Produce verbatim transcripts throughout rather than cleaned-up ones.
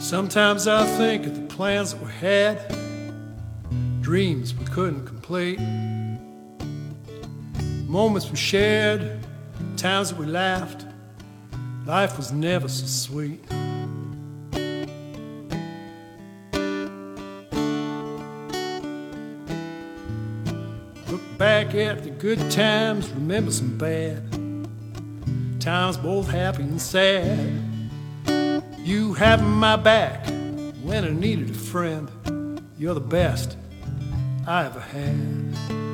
Sometimes I think of the plans that we had, dreams we couldn't complete, moments we shared, times that we laughed. Life was never so sweet. Look back at the good times, remember some bad times, both happy and sad. You having my back when I needed a friend. You're the best I ever had.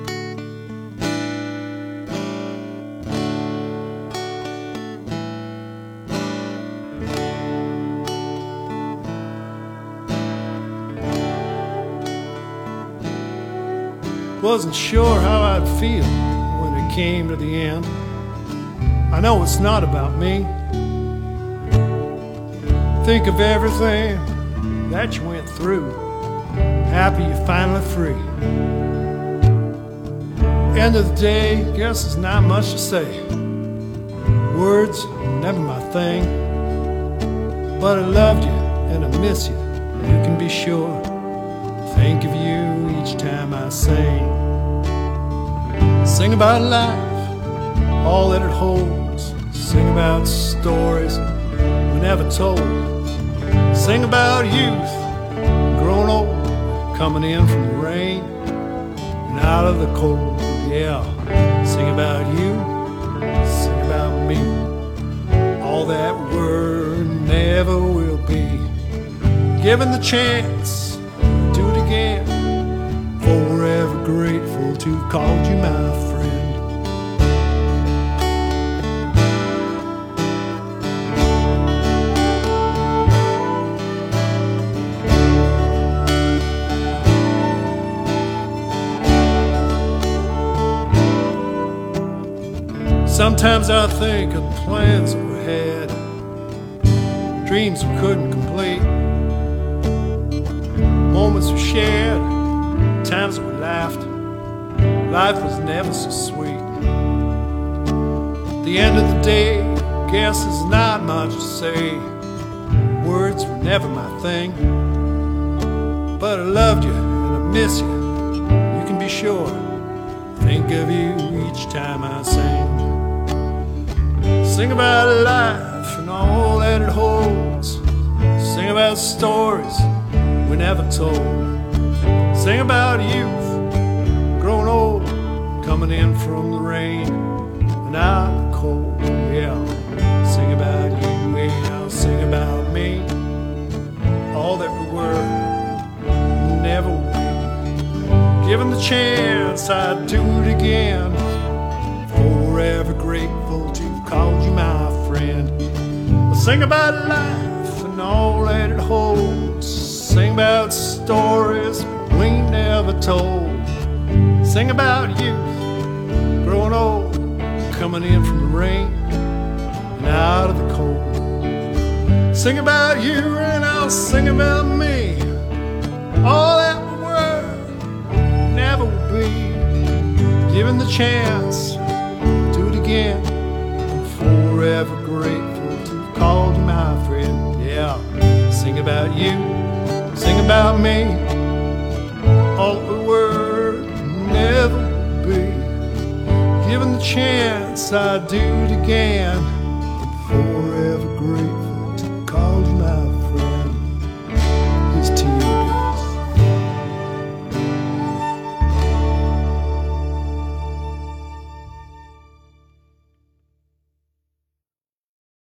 Wasn't sure how I'd feel when it came to the end. I know it's not about me. Think of everything that you went through. Happy you're finally free. End of the day, guess there's not much to say. Words, never my thing. But I loved you and I miss you, you can be sure. Think of you each time I sing. Sing about life, all that it holds. Sing about stories we never told. Sing about youth, growing old, coming in from the rain and out of the cold. Yeah, sing about you, sing about me, all that we were and never will be. Given the chance, do it again. Forever grateful to have called you my friend. Sometimes I think of the plans that we had, dreams we couldn't complete, moments we shared, times that we laughed. Life was never so sweet. At the end of the day, guess there's not much to say. Words were never my thing. But I loved you and I miss you, you can be sure. Think of you each time I sing. Sing about life and all that it holds. Sing about stories we never told. Sing about youth, growing old, coming in from the rain and out of the cold. Yeah, sing about you, yeah, sing about me, all that we were, never will be. Given the chance, I'd do it again. Forever grateful to have called you my friend. Well, sing about life and all that it holds. Sing about stories we never told. Sing about youth, growing old, coming in from the rain and out of the cold. Sing about you and I'll sing about me, all that we were, never will be. Given the chance, do it again. I'm forever grateful to have called you my friend. Yeah, sing about you, sing about me, all that we were, never will be. Given the chance, I'd do it again. Forever